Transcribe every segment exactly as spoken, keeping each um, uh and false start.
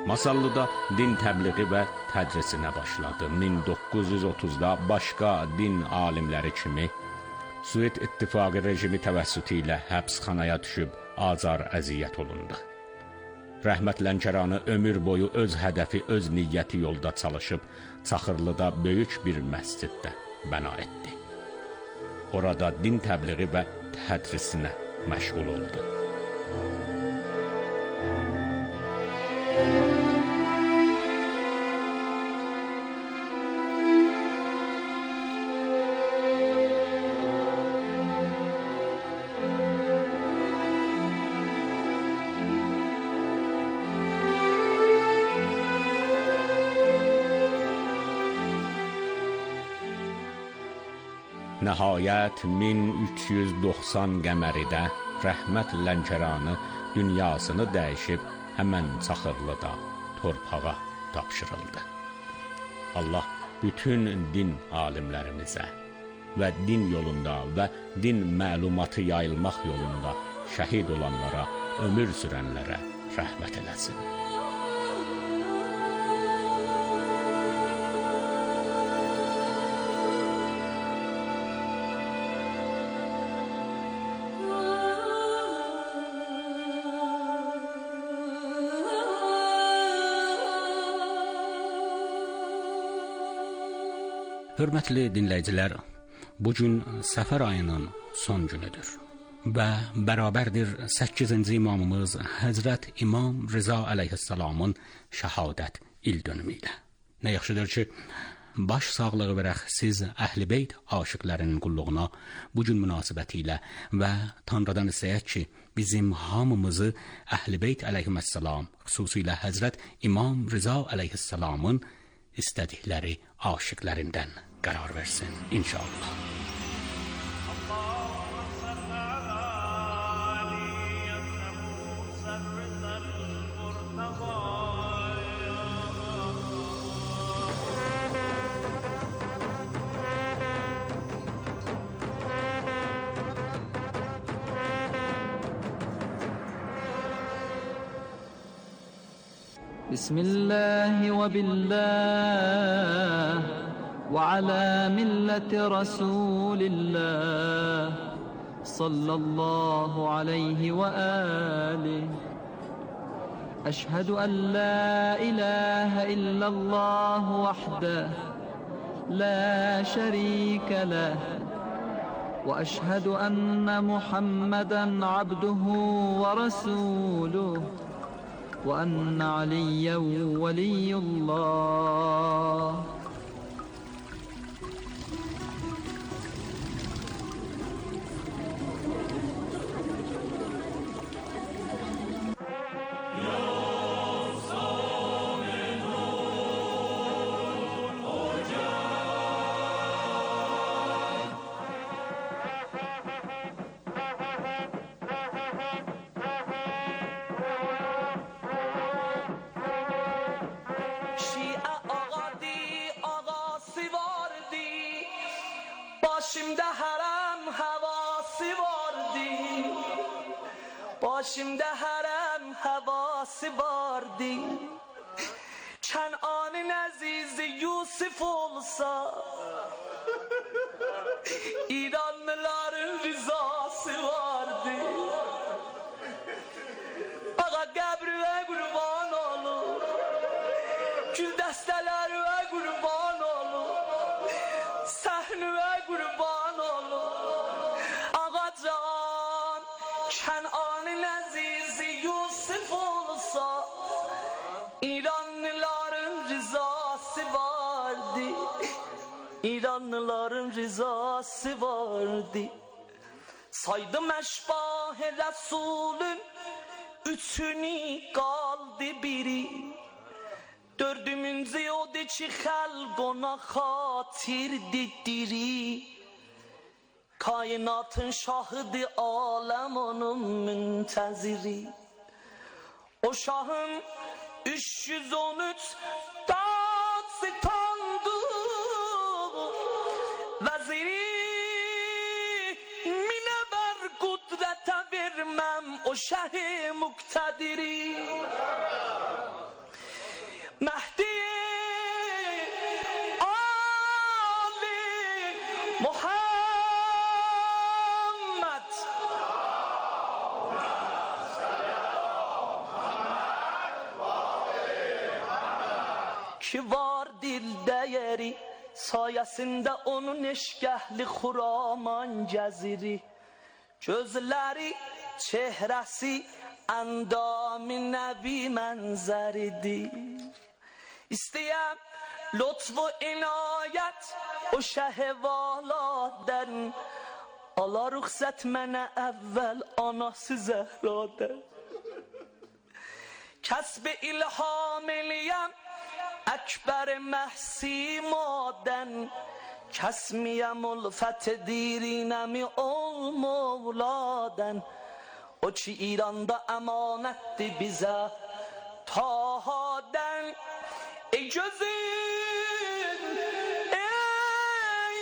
Masallıda din təbliği və tədrisinə başladı. min doqquz yüz otuzda başqa din alimləri kimi Sovet İttifaqı rejimi təvəssütü ilə həbsxanaya düşüb azar əziyyət olundu. Rəhmət Lənkəranı ömür boyu öz hədəfi, öz niyyəti yolda çalışıb Çaxırlıda böyük bir məsciddə bəna etdi. Orada din təbliği və tədrisinə məşğul oldu. Nəhayət min üç yüz doxsan qəməridə Rəhmət Lənkəranı dünyasını dəyişib həmən Çaxırlıda torpağa tapşırıldı. Allah bütün din alimlərimizə və din yolunda və din məlumatı yayılmaq yolunda şəhid olanlara, ömür sürənlərə rəhmət eləsin. Hörmətli dinləyicilər, bugün Səfər ayının son günüdür və bərabərdir səkkizinci imamımız Həzrət İmam Rıza əleyhissalamın şəhadət il dönümü ilə. Nə yaxşıdır ki, baş sağlığı verək siz Əhl-i Beyt aşiqlərinin qulluğuna bugün münasibəti ilə və Tanrıdan istəyək ki, bizim hamımızı Əhl-i Beyt əleyhissalam, xüsusilə Həzrət İmam Rıza əleyhissalamın istədikləri aşiqlərindən qərar versin, inşallah. بسم الله وبالله وعلى ملة رسول الله صلى الله عليه وآله أشهد أن لا إله إلا الله وحده لا شريك له وأشهد أن محمدا عبده ورسوله وأن عليا ولي الله Başımda haram havası vardı, başımda haram havası vardı. Kenan'ın azizi Yusuf olsa, İranlıların rızası vardı. Ağa qəbrüə qurban olur, gül dəstələrə qurban olur, səhnüə qurban olur. Ağacan Kenan'ın azizi Yusuf olsa, İranlıların rızası vardı, İranlıların rızası vardı. Saydım əşbah Resulün, üçünü qaldı biri. Dördümüncü odur ki xalq ona xatirdir diri. Kainatın şahıdır, aləm onun müntəziri. O şahın üç yüz on üç dağ-sitandı, vəziri minəvər qudrətə verməm o şəhi müqtədiri. ki var dilde yeri, sayesinde onun eşgahli Xuraman geziri. Gözleri, çehresi, endam-ı nebi mənzəridir. İstəyəm lütf و inayət o şəhvaladən, ala rüxsət mənə əvvəl anası Zəhradən. Kəsb ilham eləyəm əkbər məhsimadən, kəsmiyəm ulfət dirinəmi ol Mevladən. O ki İranda əmanətdir bizə Tahadən. Ey gözüm, ey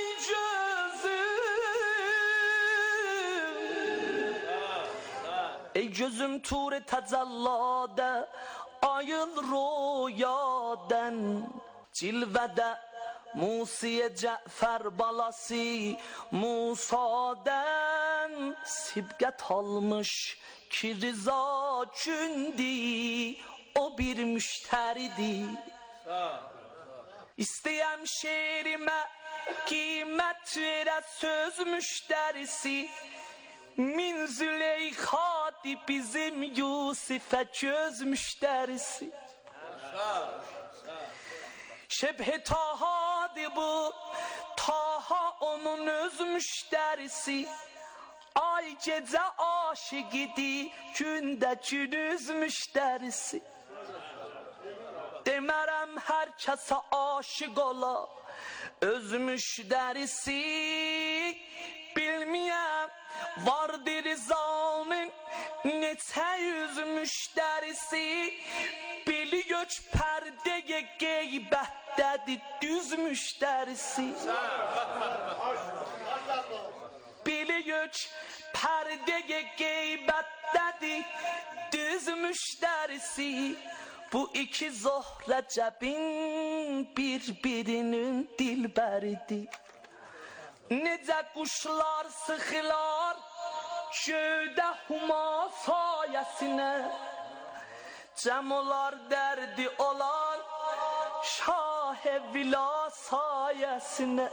gözüm, ey gözüm tur təcəlladə ayıl royadən. Cilvədə Musiye Cəfər balası Musadən, sibqət almış ki rıza kündi, o bir müştəridir. İstəyəm şeirimə qiymət verə söz müştərisi, min Züleyxadı bizim Yusifə göz müştərisi. Şebh-i Tahadı bu, Taha onun öz müştərisi. Ay gecə aşiqidir, gündə günüz müştərisi. Demərəm hər kəsə aşiq ola öz müştərisi. Bilməyəm vardır zanın neçə yüz müştərisi. Bili göç pərdəyə qeybətdədir düz müştərisi. Bili göç pərdəyə qeybətdədir düz müştərisi. Bu iki Zohrəcəbin bir-birinin dilbəridir. Necə quşlar sıxılar göydə huma sayəsinə, cəm olar dərdi olar şah-ı vila sayəsinə.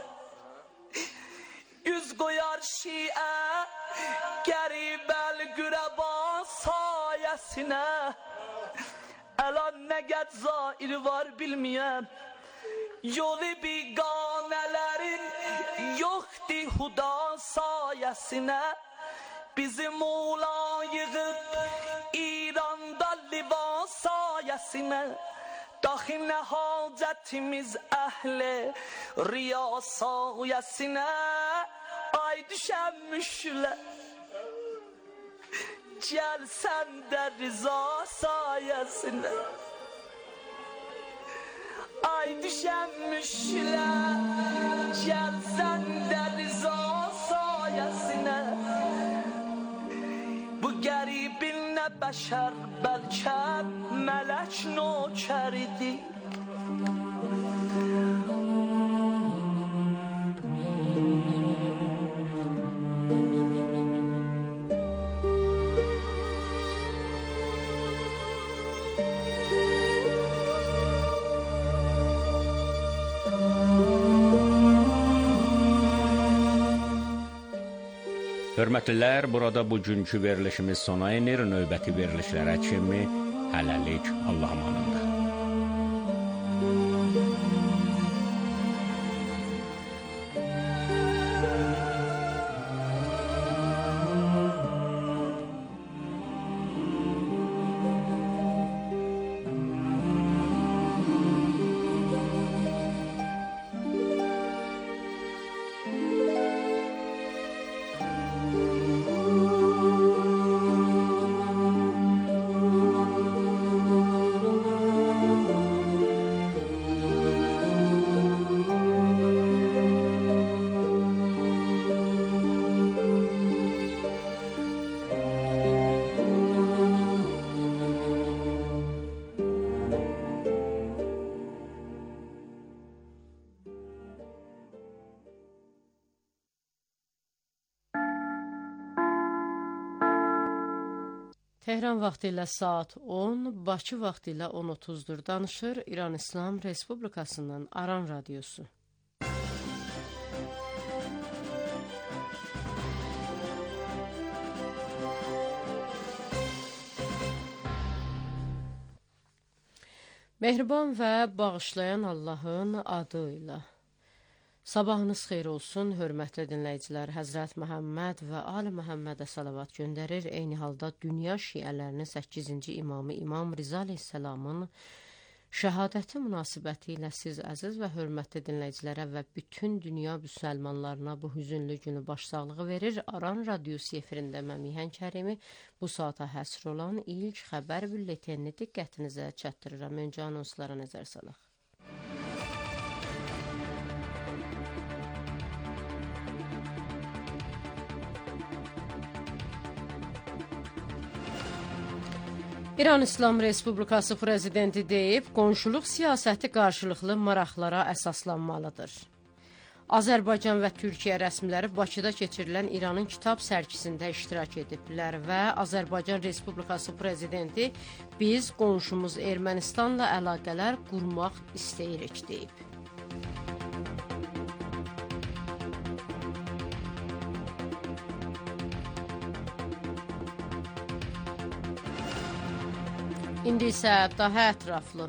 Yüz qoyar şiə qəribəl qürəba sayəsinə. Əlan nə qəd zair var bilməyəm, yolu biqanələrin yoxdur huda sayəsinə. Bizim Mola yığıb İranda libas sayəsinə. Daxi nə hacətimiz əhli riya sayəsinə. Ay düşənmişlər gəl sən də rıza sayəsinə. Ay düşənmişlər gəl sən də rıza sayəsinə. Bu qəribin nə bəşər bəlkə mələk nökəridir. Hörmətlilər, burada bugünkü verilişimiz sona enir. Növbəti verilişlərə kimi hələlik Allah amanında. Tehran vaxtı ilə saat on, Bakı vaxtı ilə on otuzdur. Danışır İran İslam Respublikasından Aran Radiosu. Mehriban və bağışlayan Allahın adı ilə. Sabahınız xeyir olsun, hörmətli dinləyicilər. Həzrət Məhəmməd və Ali Məhəmmədə salavat göndərir. Eyni halda dünya şiələrinin səkkizinci imamı İmam Riza əleyhissalamın şəhadəti münasibəti ilə siz əziz və hörmətli dinləyicilərə və bütün dünya müsəlmanlarına bu hüzünlü günü başsağlığı verir. Aran Radiosu efirində Məmihən Kərimi bu saata həsr olan ilk xəbər bülletenini diqqətinizə çatdırıram. Öncə anonslara nəzər salaq. İran İslam Respublikası prezidenti deyib, qonşuluq siyasəti qarşılıqlı maraqlara əsaslanmalıdır. Azərbaycan və Türkiyə rəsmiləri Bakıda keçirilən İranın kitab sərgisində iştirak ediblər və Azərbaycan Respublikası prezidenti biz qonşumuz Ermənistanla əlaqələr qurmaq istəyirik deyib. İndi isə daha ətraflı.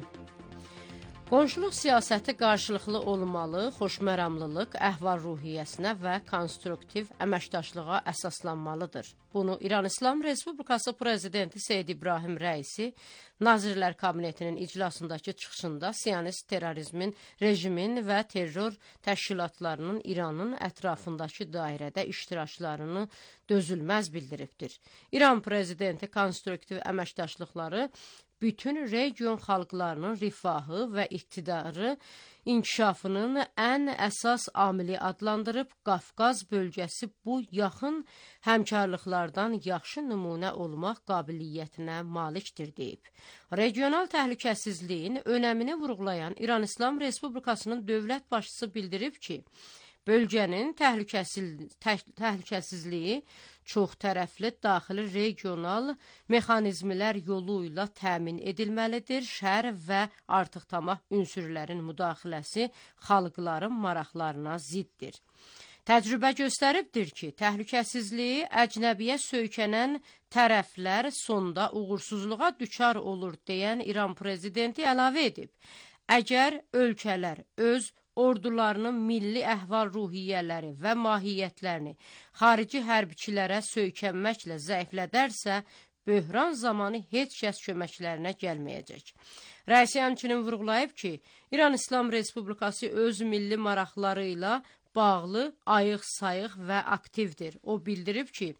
Qonşuluq siyasəti qarşılıqlı olmalı, xoşməramlılıq, əhval-ruhiyyəsinə və konstruktiv əməkdaşlığa əsaslanmalıdır. Bunu İran İslam Respublikası prezidenti Seyid İbrahim Rəisi Nazirlər Kabinetinin iclasındakı çıxışında siyonist terrorizmin, rejimin və terror təşkilatlarının İranın ətrafındakı dairədə iştiraklarını dözülməz bildiribdir. İran prezidenti konstruktiv əməkdaşlıqları bütün region xalqlarının rifahı və iqtidarı inkişafının ən əsas amili adlandırıb, Qafqaz bölgəsi bu yaxın həmkarlıqlardan yaxşı nümunə olmaq qabiliyyətinə malikdir deyib. Regional təhlükəsizliyin önəmini vurğulayan İran İslam Respublikasının dövlət başçısı bildirib ki, bölgənin təhlükəsiz, təhlükəsizliyi çox tərəfli daxili regional mexanizmlər yolu ilə təmin edilməlidir. Şər və artıq tamah ünsürlərin müdaxiləsi xalqların maraqlarına ziddir. Təcrübə göstəribdir ki, təhlükəsizliyi əcnəbiyə söykənən tərəflər sonda uğursuzluğa düçar olur deyən İran prezidenti əlavə edib. Əgər ölkələr öz ordularının milli əhval-ruhiyyələri və mahiyyətlərini xarici hərbiçilərə söykənməklə zəiflədərsə, böhran zamanı heç kəs köməklərinə gəlməyəcək. Rəisi həmçinin vurğulayıb ki, İran İslam Respublikası öz milli maraqları ilə bağlı, ayıq-sayıq və aktivdir. O bildirib ki,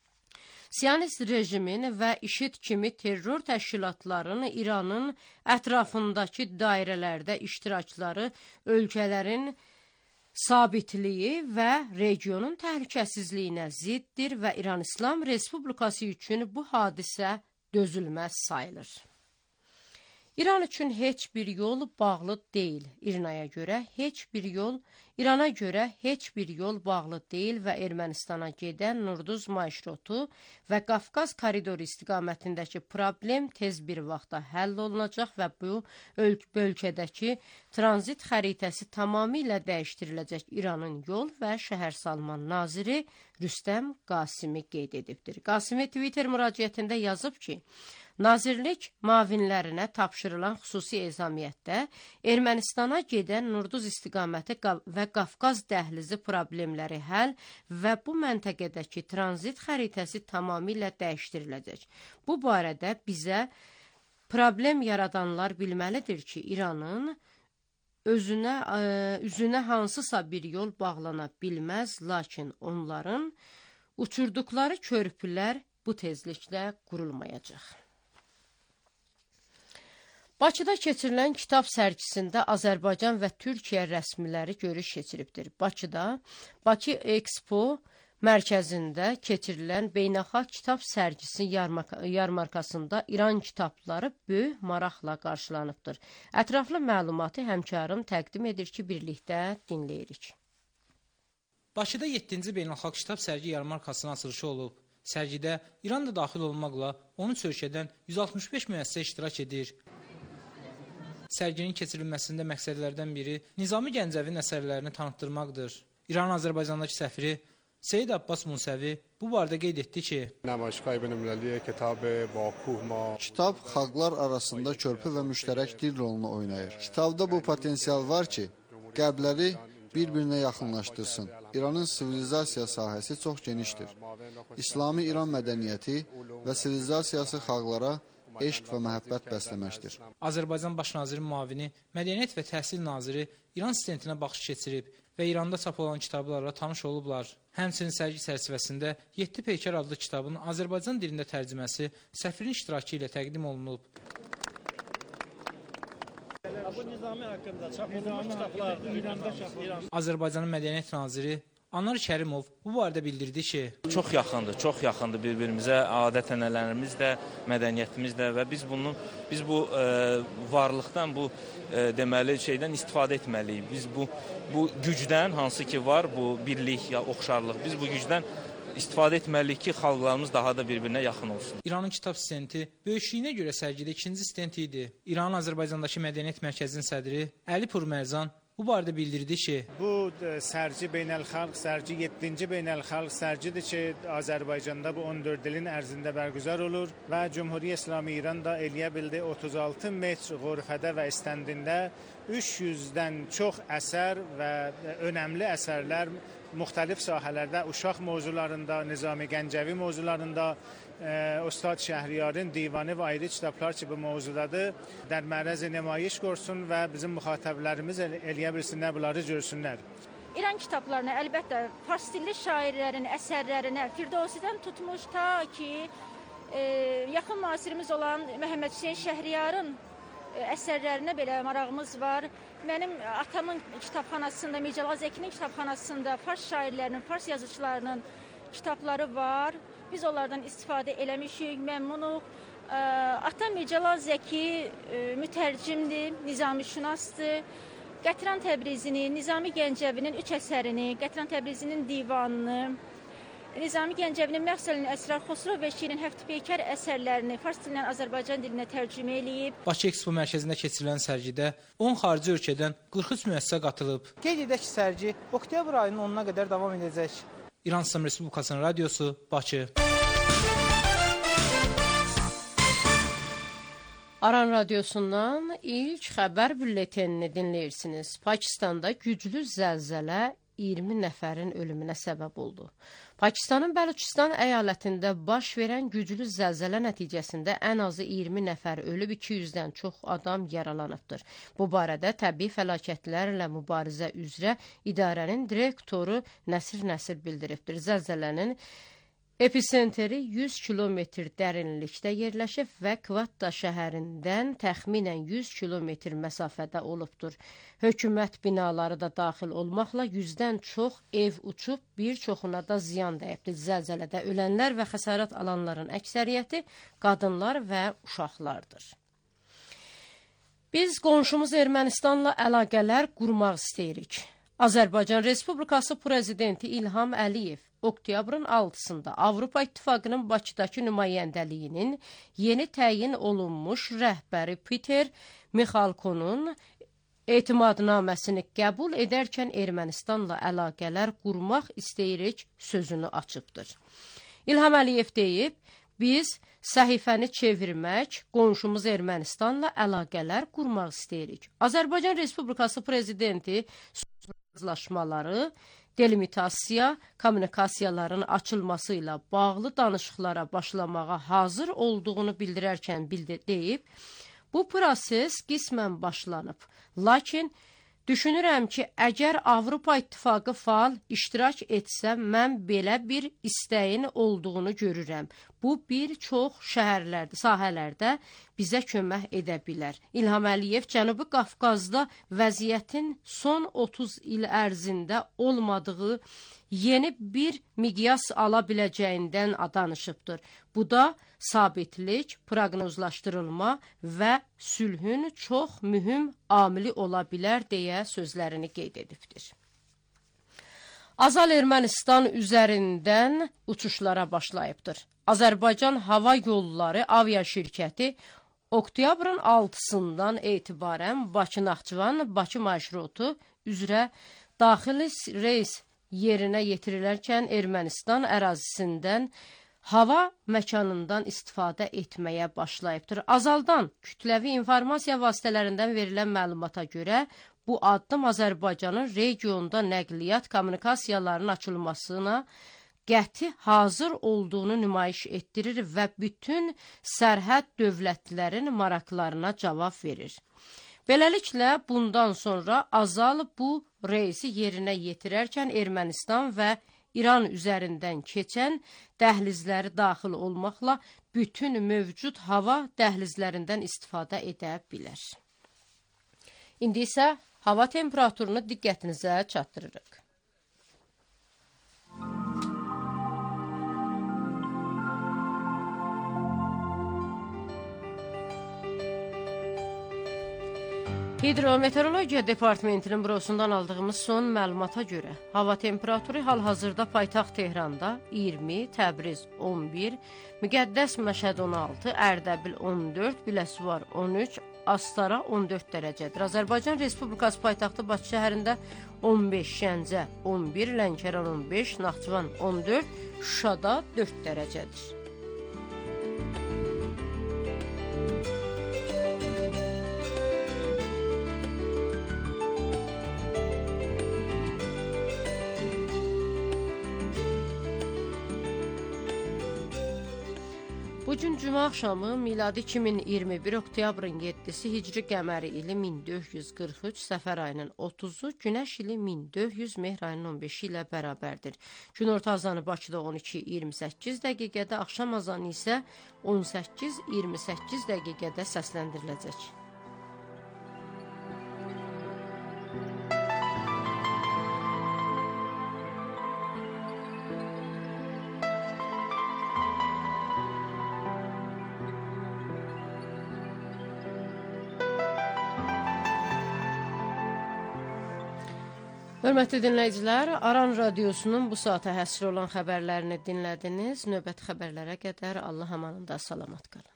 siyonist rejimin və IŞİD kimi terror təşkilatlarının İranın ətrafındakı dairələrdə iştirakları ölkələrin sabitliyi və regionun təhlükəsizliyinə ziddir və İran İslam Respublikası üçün bu hadisə dözülməz sayılır. İran üçün heç bir yol bağlı deyil. İrnaya görə heç bir yol, İrana görə heç bir yol bağlı deyil və Ermənistana gedən Nurduz marşrutu və Qafqaz koridoru istiqamətindəki problem tez bir vaxtda həll olunacaq və bu ölkədəki tranzit xəritəsi tamamilə dəyişdiriləcək İranın yol və şəhərsalma naziri Rüstəm Qasimi qeyd edibdir. Qasimi Twitter müraciətində yazıb ki, Nazirlik mavinlərinə tapşırılan xüsusi ezamiyyətdə Ermənistana gedən Nurduz istiqaməti və Qafqaz dəhlizi problemləri həll və bu məntəqədəki tranzit xəritəsi tamamilə dəyişdiriləcək. Bu barədə bizə problem yaradanlar bilməlidir ki, İranın özünə, üzünə hansısa bir yol bağlana bilməz, lakin onların uçurduqları körpülər bu tezliklə qurulmayacaq. Bakıda keçirilən kitab sərgisində Azərbaycan və Türkiyə rəsmiləri görüş keçiribdir. Bakıda Bakı Expo mərkəzində keçirilən beynəlxalq kitab sərgisi yarmarkasında İran kitabları böyük maraqla qarşılanıbdır. Ətraflı məlumatı həmkarım təqdim edir ki, birlikdə dinləyirik. Bakıda yeddinci beynəlxalq kitab sərgi yarmarkasının açılışı olub. Sərgidə İran da daxil olmaqla on üç ölkədən yüz altmış beş müəssisə iştirak edir. Sərginin keçirilməsində məqsədlərdən biri Nizami Gəncəvinin əsərlərini tanıtdırmaqdır. İranın Azərbaycandakı səfiri Seyid Abbas Musəvi bu barədə qeyd etdi ki, kitab xalqlar arasında körpü və müştərək dil rolunu oynayır. Kitabda bu potensial var ki, qərbləri bir-birinə yaxınlaşdırsın. İranın sivilizasiya sahəsi çox genişdir. İslami İran mədəniyyəti və sivilizasiyası xalqlara eşq və məhəbbət bəsləməkdir. Azərbaycan Baş Nazirinin müavini, Mədəniyyət və Təhsil Naziri İran stidentinə baxış keçirib və İranda çap olan kitablarla tanış olublar. Həmçinin sərgi çərçivəsində Yeddi Peykar adlı kitabın Azərbaycan dilində tərcüməsi səfirin iştirakı ilə təqdim olunub. Azərbaycanın Mədəniyyət Naziri Anar Kərimov bu barədə bildirdi ki, çox yaxındır, çox yaxındır bir-birimizə, adət-ənənələrimiz də, mədəniyyətimiz də və biz bunun biz bu e, varlıqdan, bu e, deməli şeydən istifadə etməliyik. Biz bu bu gücdən hansı ki var, bu birlik ya oxşarlıq, biz bu gücdən istifadə etməliyik ki, xalqlarımız daha da bir-birinə yaxın olsun. İranın kitab studenti böyüklüyünə görə sərgidə ikinci student idi. İranın Azərbaycandakı Mədəniyyət Mərkəzinin sədri Əli Purmərzan bu barədə bildirdi ki, bu sərgi beynəlxalq sərgi yeddinci beynəlxalq sərgidir ki, Azərbaycanda bu on dörd ilin ərzində bərgüzar olur və Cümhuriyyət İslamı İran da eləyə bildi otuz altı metr qurfədə və istəndində üç yüzdən çox əsər və önəmli əsərlər müxtəlif sahələrdə, uşaq mövzularında, Nizami Gəncəvi mövzularında, e, Ustad Şəhriyarın divanı və ayrı kitablar ki, bu mövzudadır. در معرض nümayiş görsün və bizim müxatəblərimiz el eləyə bilsinlər, bunları görsünlər. İran kitablarına, əlbəttə, fars dilli şairlərin əsərlərinə, Firdovsidən tutmuş ta ki, e, yaxın müasirimiz olan Məhəmməd Hüseyn Şəhriyarın əsərlərinə belə marağımız var. Mənim atamın kitabxanasında, Mircəlal Zəkinin kitabxanasında fars şairlərinin, fars yazıçılarının kitabları var. Biz onlardan istifadə eləmişik, məmnunuq. Atam Mircəlal Zəki mütərcimdir, nizamişünasdır. Qətran Təbrizini, Nizami Gəncəvinin üç əsərini, Qətran Təbrizinin divanını, Nizami Gəncəvinin Məxsəlin Əsrar Xosrov və Şirin Həfti Peykar əsərlərini fars dilindən Azərbaycan dilinə tərcümə eləyib. Bakı Ekspo mərkəzində keçirilən sərgidə on xarici ölkədən qırx üç müəssisə qatılıb. Qeyd edək ki, sərgi oktyabr ayının onuna qədər davam edəcək. İran İslam Respublikasının radiosu, Bakı. Aran radiosundan ilk xəbər bülletenini dinləyirsiniz. Pakistanda güclü zəlzələ iyirmi nəfərin ölümünə səbəb oldu. Pakistanın Bəluçistan əyalətində baş verən güclü zəlzələ nəticəsində ən azı iyirmi nəfər ölüb, iki yüzdən çox adam yaralanıbdır. Bu barədə Təbii Fəlakətlərlə Mübarizə üzrə idarənin direktoru Nəsir Nəsir bildiribdir. Zəlzələnin epicentri yüz kilometr dərinlikdə yerləşib və Kvatda şəhərindən təxminən yüz kilometr məsafədə olubdur. Hökumət binaları da daxil olmaqla yüzdən çox ev uçub, bir çoxuna da ziyan dəyibdir. Zəlzələdə ölənlər və xəsarət alanların əksəriyyəti qadınlar və uşaqlardır. Biz qonşumuz Ermənistanla əlaqələr qurmaq istəyirik. Azərbaycan Respublikası Prezidenti İlham Əliyev oktyabrın altısında Avropa İttifaqının Bakıdakı nümayəndəliyinin yeni təyin olunmuş rəhbəri Peter Mixalkonun etimadnaməsini qəbul edərkən Ermənistanla əlaqələr qurmaq istəyirik sözünü açıbdır. İlham Əliyev deyib, biz səhifəni çevirmək, qonşumuz Ermənistanla əlaqələr qurmaq istəyirik. Azərbaycan Respublikası Prezidenti razılaşmaları, delimitasiya, kommunikasiyaların açılması ilə bağlı danışıqlara başlamağa hazır olduğunu bildirərkən bildir, deyib, bu proses qismən başlanıb. Lakin düşünürəm ki, əgər Avropa İttifaqı faal iştirak etsə, mən belə bir istəyin olduğunu görürəm. Bu, bir çox şəhərlərdə, sahələrdə bizə kömək edə bilər. İlham Əliyev Cənubi Qafqazda vəziyyətin son otuz il ərzində olmadığı yeni bir miqyas ala biləcəyindən danışıbdır. Bu da sabitlik, proqnozlaşdırılma və sülhün çox mühüm amili ola bilər deyə sözlərini qeyd edibdir. Azal Ermənistan üzərindən uçuşlara başlayıbdır. Azərbaycan Hava Yolları avia şirkəti oktyabrın altısından etibarən Bakı-Naxçıvan, Bakı marşrutu üzrə daxili reys yerinə yetirilərkən Ermənistan ərazisindən hava məkanından istifadə etməyə başlayıbdır. Azaldan kütləvi informasiya vasitələrindən verilən məlumata görə bu addım Azərbaycanın regionda nəqliyyat kommunikasiyalarının açılmasına qəti hazır olduğunu nümayiş etdirir və bütün sərhəd dövlətlərin maraqlarına cavab verir. Beləliklə, bundan sonra Azal bu reysi yerinə yetirərkən Ermənistan və İran üzərindən keçən dəhlizləri daxil olmaqla bütün mövcud hava dəhlizlərindən istifadə edə bilər. İndi isə hava temperaturunu diqqətinizə çatdırırıq. Hidrometeorologiya Departamentinin bürosundan aldığımız son məlumata görə hava temperaturu hal-hazırda paytaxt Tehranda iyirmi, Təbriz on bir, Müqəddəs Məşəd on altı, Ərdəbil on dörd, Biləsuvar on üç, Astara on dörd dərəcədir. Azərbaycan Respublikası paytaxtı Bakı şəhərində on beş, Gəncə on bir, Lənkəran on beş, Naxçıvan on dörd, Şuşada dörd dərəcədir. Bugün cümə axşamı miladi iki min iyirmi bir oktyabrın yeddisi Hicri qəməri ili min dörd yüz qırx üç, Səfər ayının otuzu, Günəş ili min dörd yüz, Mehr ayının on beşi ilə bərabərdir. Günorta azanı Bakıda on iki iyirmi səkkiz dəqiqədə, axşam azanı isə on səkkiz iyirmi səkkiz dəqiqədə səsləndiriləcək. Hörmətli dinləyicilər, Aran Radiosunun bu saata həsr olan xəbərlərini dinlədiniz. Növbəti xəbərlərə qədər Allah amanında salamat qalın.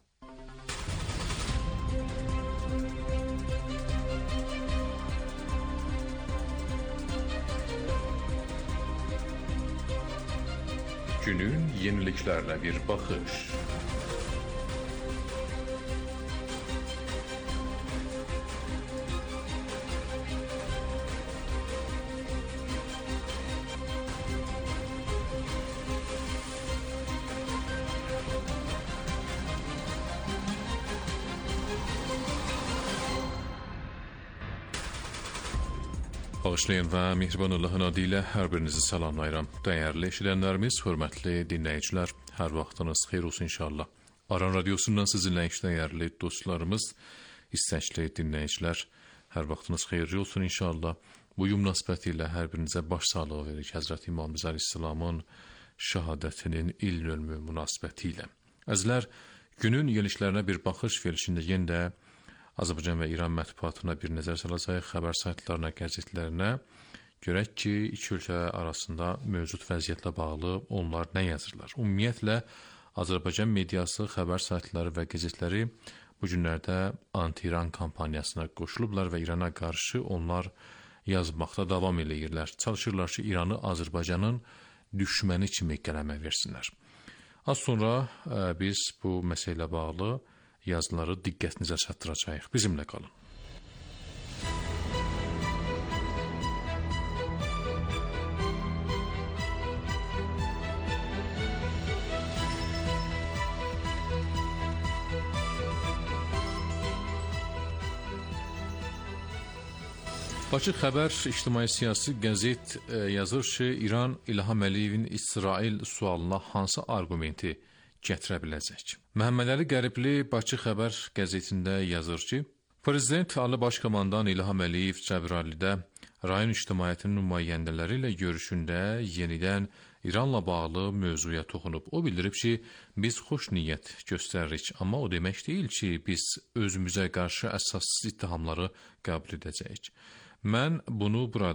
Günün yeniliklərlə bir baxış. Bağışlayın və mehriban Allahın adı ilə hər birinizi salamlayıram. Dəyərli eşidənlərimiz, hörmətli dinləyicilər, hər vaxtınız xeyir olsun inşallah. Aran Radiosundan sizinlə dəyərli dostlarımız, istəkli dinləyicilər, hər vaxtınız xeyirli olsun inşallah. Bu münasibəti ilə hər birinizə baş sağlığı veririk Həzrəti İmam Əleyhisselamın şəhadətinin il dönümü münasibəti ilə. Əzizlər, günün yenişlərinə bir baxış verilişində yenə də Azərbaycan və İran mətbuatına bir nəzər salacaq, xəbər saytlarına, qəzetlərinə. Görək ki, iki ölkə arasında mövcud vəziyyətlə bağlı onlar nə yazırlar. Ümumiyyətlə, Azərbaycan mediası, xəbər saytları və qəzetləri bu günlərdə anti-İran kampaniyasına qoşulublar və İrana qarşı onlar yazmaqda davam edirlər. Çalışırlar ki, İranı Azərbaycanın düşməni kimi qələmə versinlər. Az sonra ə, biz bu məsələ bağlı yazıları diqqətinizə çatdıracağıq. Bizimlə qalın. Bakı Xəbər ictimai-siyasi qəzet e, yazır ki, İran İlham Əliyevin İsrail sualına hansı arqumenti gətirə biləcək? Məhəmməd Əli Qəribli Bakı Xəbər qəzetində yazır ki, Prezident Ali Başkomandan İlham Əliyev Cəbrayıldə rayon ictimaiyyətinin nümayəndələri ilə görüşündə yenidən İranla bağlı mövzuya toxunub. O bildirib ki, biz xoş niyyət göstəririk, amma o demək deyil ki, biz özümüzə qarşı əsassız ittihamları qəbul edəcəyik. Mən bunu burada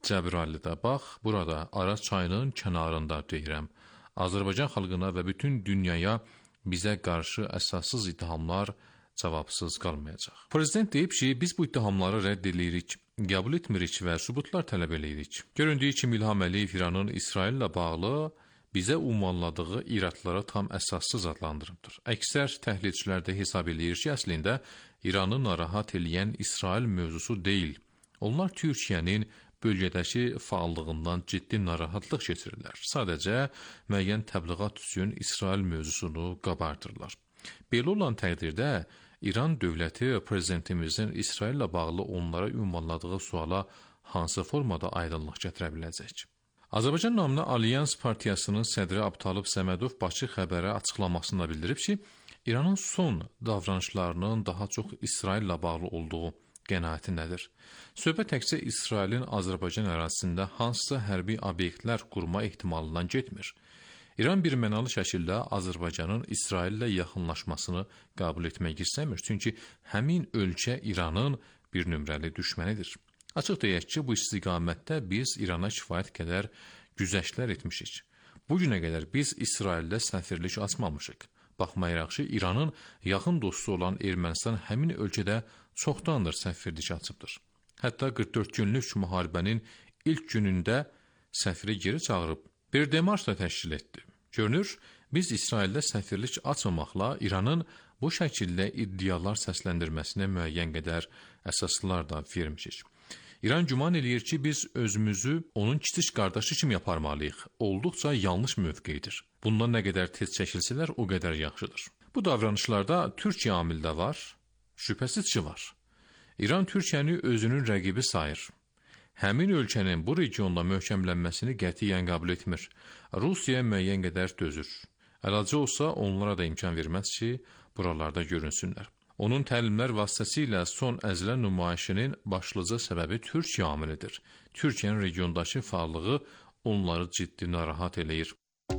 Cəbrayılda bax, burada Araz çayının kənarında deyirəm. Azərbaycan xalqına və bütün dünyaya bizə qarşı əsassız ittihamlar cavabsız qalmayacaq. Prezident deyib ki, biz bu ittihamları rədd edirik, qəbul etmirik və sübutlar tələb edirik. Göründüyü kimi İlham Əliyev İranın İsraillə bağlı bizə ünvanladığı iradları tam əsassız adlandırıbdır. Əksər təhlilçilər də hesab edir ki, əslində İranı narahat eləyən İsrail mövzusu deyil. Onlar Türkiyənin bölgədəki fəallığından ciddi narahatlıq keçirirlər. Sadəcə müəyyən təbliğat üçün İsrail mövzusunu qabardırlar. Belə olan təqdirdə İran dövləti prezidentimizin İsraillə bağlı onlara ünvanladığı suala hansı formada aydınlıq gətirə biləcək? Azərbaycan namına Alyans Partiyasının sədri Abtalib Səmədov Bakı xəbərə açıqlamasında bildirib ki, İranın son davranışlarının daha çox İsraillə bağlı olduğu qənaətindədir. Söhbət təkcə İsrailin Azərbaycan ərazisində hansısa hərbi obyektlər qurma ehtimalından getmir. İran bir mənalı şəkildə Azərbaycanın İsraillə yaxınlaşmasını qəbul etmək istəmir, çünki həmin ölkə İranın bir nömrəli düşmənidir. Açıq deyək ki, bu istiqamətdə biz İrana kifayət qədər güzəştlər etmişik. Bu günə qədər biz İsraildə səfirlik açmamışıq. Baxmayaraq ki, İranın yaxın dostu olan Ermənistan həmin ölkədə çoxdandır səfirlik açıbdır. Hətta qırx dörd günlük müharibənin ilk günündə səfiri geri çağırıb bir demarş da təşkil etdi. Görünür, biz İsraildə səfirlik açmamaqla İranın bu şəkildə iddialar səsləndirməsinə müəyyən qədər əsaslar da vermişik. İran güman eləyir ki, biz özümüzü onun kiçik qardaşı kimi aparmalıyıq. Olduqca yanlış mövqeyidir. Bundan nə qədər tez çəkilsələr, o qədər yaxşıdır. Bu davranışlarda Türkiyə amili də var, şübhəsiz ki var. İran Türkiyəni özünün rəqibi sayır. Həmin ölkənin bu regionda möhkəmlənməsini qətiyyən qəbul etmir. Rusiya müəyyən qədər dözür. Əlacı olsa onlara da imkan verməz ki, buralarda görünsünlər. Onun təlimlər vasitəsilə son əzilən nümayişinin başlıca səbəbi Türkiyə amilidir. Türkiyənin regiondakı fəallığı onları ciddi narahat eləyir.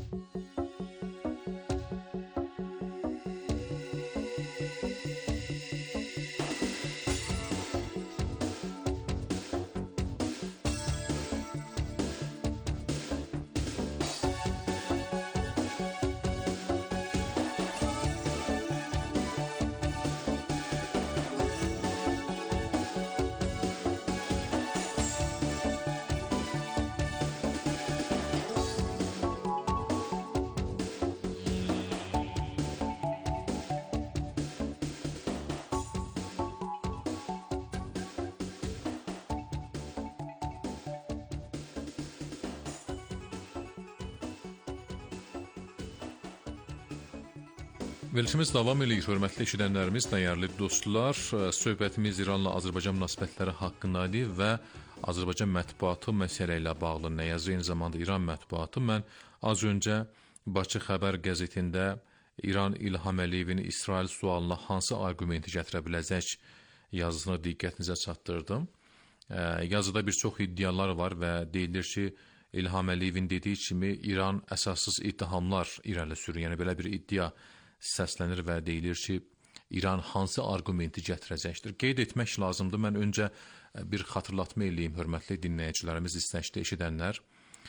Verilişimiz davam edir, hörmətli eşidənlərimiz, dəyərli dostlar. Söhbətimiz İranla Azərbaycan münasibətləri haqqındadır və Azərbaycan mətbuatı məsələ ilə bağlı nə yazır, eyni zamanda İran mətbuatı. Mən az öncə Bakı Xəbər qəzetində İran İlham Əliyevin İsrail sualına hansı arqumenti gətirə biləcək yazısını diqqətinizə çatdırdım. Yazıda bir çox iddialar var və deyilir ki, İlham Əliyevin dediyi kimi İran əsassız ittihamlar irəli sürür. Yəni belə bir iddia səslənir və deyilir ki, İran hansı arqumenti gətirəcəkdir. Qeyd etmək lazımdır. Mən öncə bir xatırlatma eləyim, hörmətli dinləyicilərimiz, istəkli eşidənlər.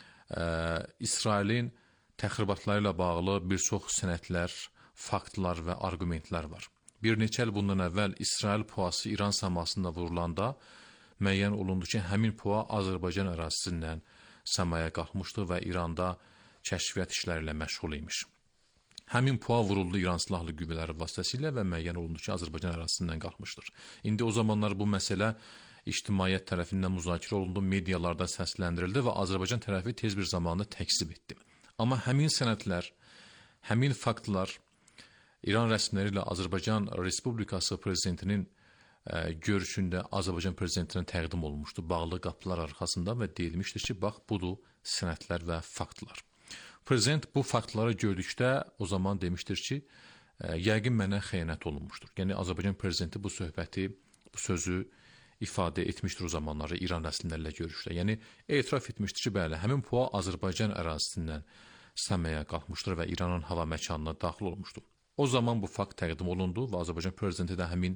İsrailin təxribatları ilə bağlı bir çox sənədlər, faktlar və arqumentlər var. Bir neçə il bundan əvvəl İsrail puası İran səmasında vurulanda müəyyən olundu ki, həmin pua Azərbaycan ərazisindən səmaya qalxmışdı və İranda kəşfiyyat işləri ilə məşğul imiş. Həmin pua vuruldu İran silahlı qüvvələri vasitəsilə və müəyyən olundu ki, Azərbaycan ərazisindən qalxmışdır. İndi o zamanlar bu məsələ ictimaiyyət tərəfindən müzakirə olundu, medialarda səsləndirildi və Azərbaycan tərəfi tez bir zamanda təkzib etdi. Amma həmin sənədlər, həmin faktlar İran rəsmiləri ilə Azərbaycan Respublikası prezidentinin ə, görüşündə Azərbaycan prezidentinə təqdim olunmuşdu, bağlı qapılar arxasında və deyilmişdir ki, bax, budur sənədlər və faktlar. Prezident bu faktları gördükdə o zaman demişdir ki, yəqin mənə xəyanət olunmuşdur. Yəni Azərbaycan prezidenti bu söhbəti, bu sözü ifadə etmişdir o zamanları İran rəsmilərlə görüşdə. Yəni etiraf etmişdir ki, bəli, həmin pua Azərbaycan ərazisindən səmaya qalxmışdır və İranın hava məkanına daxil olmuşdur. O zaman bu fakt təqdim olundu və Azərbaycan prezidenti də həmin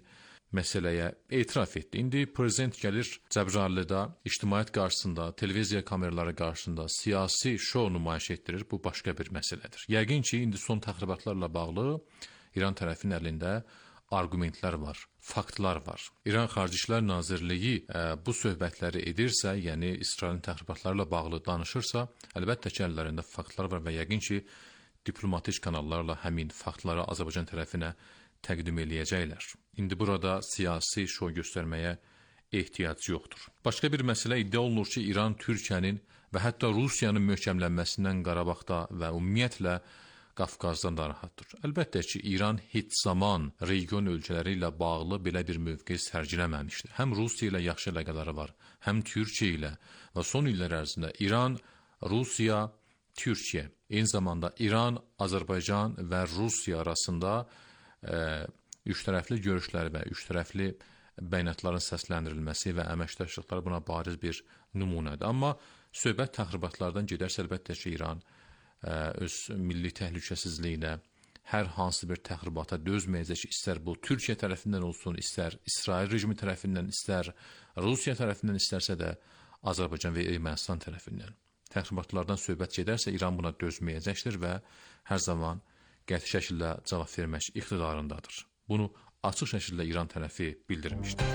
məsələyə etiraf etdi. İndi prezident gəlir Cəbrayıllıda, ictimaiyyət qarşısında, televiziya kameraları qarşısında siyasi şou nümayiş etdirir. Bu başqa bir məsələdir. Yəqin ki, indi son təxribatlarla bağlı İran tərəfinin əlində argumentlər var, faktlar var. İran Xarici İşlər Nazirliyi ə, bu söhbətləri edirsə, yəni İsrailin təxribatlarla bağlı danışırsa, əlbəttə ki, əllərində faktlar var və yəqin ki, diplomatik kanallarla həmin faktları Azərbaycan tərəfinə təqdim eləyəcəklər. İndi burada siyasi şou göstərməyə ehtiyac yoxdur. Başqa bir məsələ iddia olunur ki, İran Türkiyənin və hətta Rusiyanın möhkəmlənməsindən Qarabağda və ümumiyyətlə Qafqazdan narahatdır. Əlbəttə ki, İran heç zaman region ölkələri ilə bağlı belə bir mövqe sərgiləməmişdir. Həm Rusiya ilə yaxşı əlaqələri var, həm Türkiyə ilə və son illər ərzində İran, Rusiya, Türkiyə, eyni zamanda İran, Azərbaycan və Rusiya arasında ə, üç tərəfli görüşlər və üç tərəfli bəyanatların səsləndirilməsi və əməkdaşlıqlar buna bariz bir nümunədir. Amma söhbət təxribatlardan gedərsə, əlbəttə ki, İran ə, öz milli təhlükəsizliyinə hər hansı bir təxribata dözməyəcək, istər bu Türkiyə tərəfindən olsun, istər İsrail rejimi tərəfindən, istər Rusiya tərəfindən, istərsə də Azərbaycan və Ermənistan tərəfindən. Təxribatlardan söhbət gedərsə, İran buna dözməyəcəkdir və hər zaman qəti şəkildə cavab vermək iqtidarındadır. Bunu açıq şəkildə İran tərəfi bildirmişdir.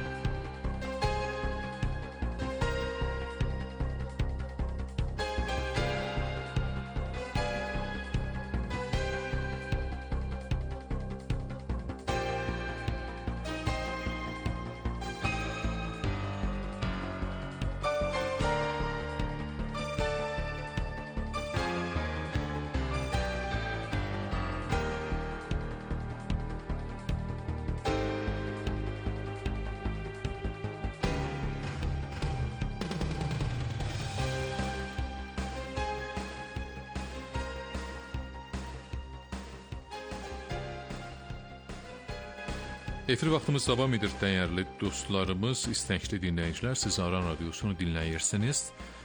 Efir vaxtımız davam edir, dəyərli dostlarımız, istəkli dinləyicilər. Siz Aran Radiosunu dinləyirsiniz.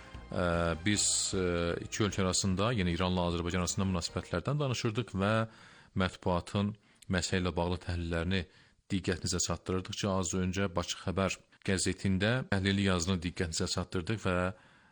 Biz iki ölkə arasında, yəni İranla Azərbaycan arasında münasibətlərdən danışırdıq və mətbuatın məsələ ilə bağlı təhlillərini diqqətinizə çatdırırdıq ki, az öncə Bakı Xəbər qəzetində təhlili yazını diqqətinizə çatdırdıq və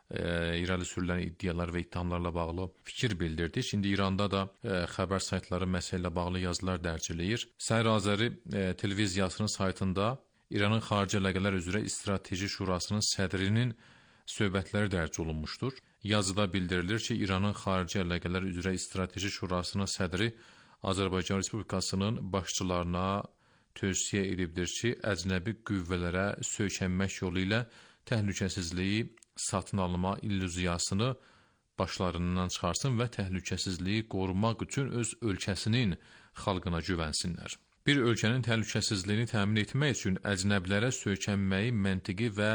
e, irəli sürülən iddialar və ittihamlarla bağlı fikir bildirdik. Şimdi İranda da e, xəbər saytları məsələ ilə bağlı yazılar dərc eləyir. Səhər Azəri e, televiziyasının saytında İranın Xarici Əlaqələr üzrə Strateji Şurasının sədrinin söhbətləri dərc olunmuşdur. Yazıda bildirilir ki, İranın Xarici Əlaqələr üzrə Strateji Şurasının sədri Azərbaycan Respublikasının başçılarına tövsiyə edibdir ki, əcnəbi qüvvələrə söykənmək yolu ilə təhlükəsizliyi satın alma illüziyasını başlarından çıxarsın və təhlükəsizliyi qorumaq üçün öz ölkəsinin xalqına güvənsinlər. Bir ölkənin təhlükəsizliyini təmin etmək üçün əcnəbilərə söykənməyi məntiqi və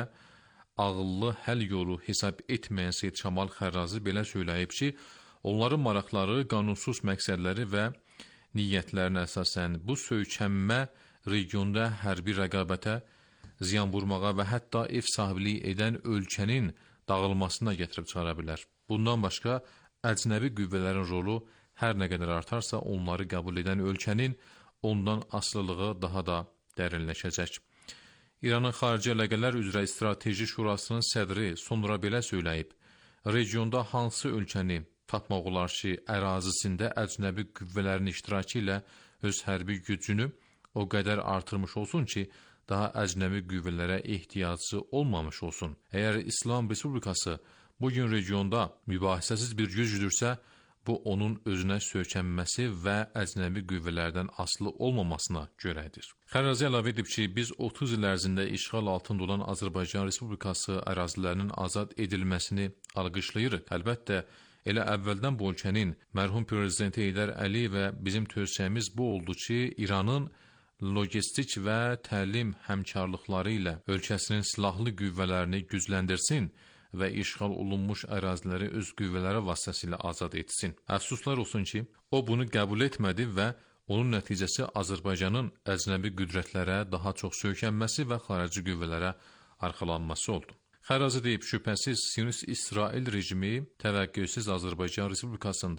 ağıllı həll yolu hesab etməyən Seyid Kamal Xərrazi belə söyləyib ki, onların maraqları, qanunsuz məqsədləri və niyyətlərinə əsasən bu söykənmə regionda hərbi rəqabətə ziyan vurmağa və hətta ev sahibliyi edən ölkənin dağılmasına gətirib çıxara bilər. Bundan başqa, əcnəbi qüvvələrin rolu hər nə qədər artarsa, onları qəbul edən ölkənin ondan asılılığı daha da dərinləşəcək. İranın Xarici Əlaqələr üzrə Strateji Şurasının sədri sonra belə söyləyib, regionda hansı ölkəni tapmaq olar ki, ərazisində əcnəbi qüvvələrin iştirakı ilə öz hərbi gücünü o qədər artırmış olsun ki, daha əcnəbi qüvvələrə ehtiyacı olmamış olsun. Əgər İslam Respublikası bugün regionda mübahisəsiz bir gücdürsə, bu onun özünə söykənməsi və əcnəbi qüvvələrdən asılı olmamasına görədir. Xərrazi əlavə edib ki, biz otuz il ərzində işğal altında olan Azərbaycan Respublikası ərazilərinin azad edilməsini alqışlayırıq. Əlbəttə, elə əvvəldən bu ölkənin mərhum prezidenti Heydər Əliyev və bizim tövsiyəmiz bu oldu ki, İranın logistik və təlim həmkarlıqları ilə ölkəsinin silahlı qüvvələrini gücləndirsin və işğal olunmuş əraziləri öz qüvvələri vasitəsilə azad etsin. Əfsuslar olsun ki, o bunu qəbul etmədi və onun nəticəsi Azərbaycanın əcnəbi qüdrətlərə daha çox söykənməsi və xarici qüvvələrə arxalanması oldu. Xərrazi deyib, şübhəsiz Siyonist İsrail rejimi təvəqqüsüz Azərbaycan Respublikasında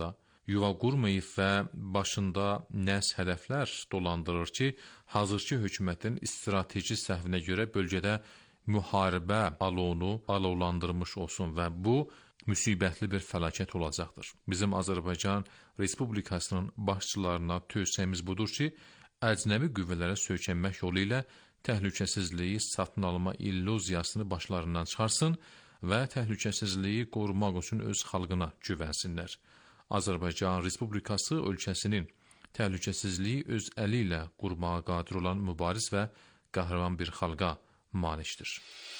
yuva qurmayıb və başında nəs hədəflər dolandırır ki, hazırki hökumətin strateji səhvinə görə bölgədə müharibə alonu alovlandırmış olsun və bu müsibətli bir fəlakət olacaqdır. Bizim Azərbaycan Respublikasının başçılarına tövsiyəmiz budur ki, əcnəbi qüvvələrə söykənmək yolu ilə təhlükəsizliyi satın alma illüziyasını başlarından çıxarsın və təhlükəsizliyi qorumaq üçün öz xalqına güvənsinlər. Azərbaycan Respublikası ölkəsinin təhlükəsizliyi öz əli ilə qurmağa qadir olan mübariz və qəhrəman bir xalqa malikdir.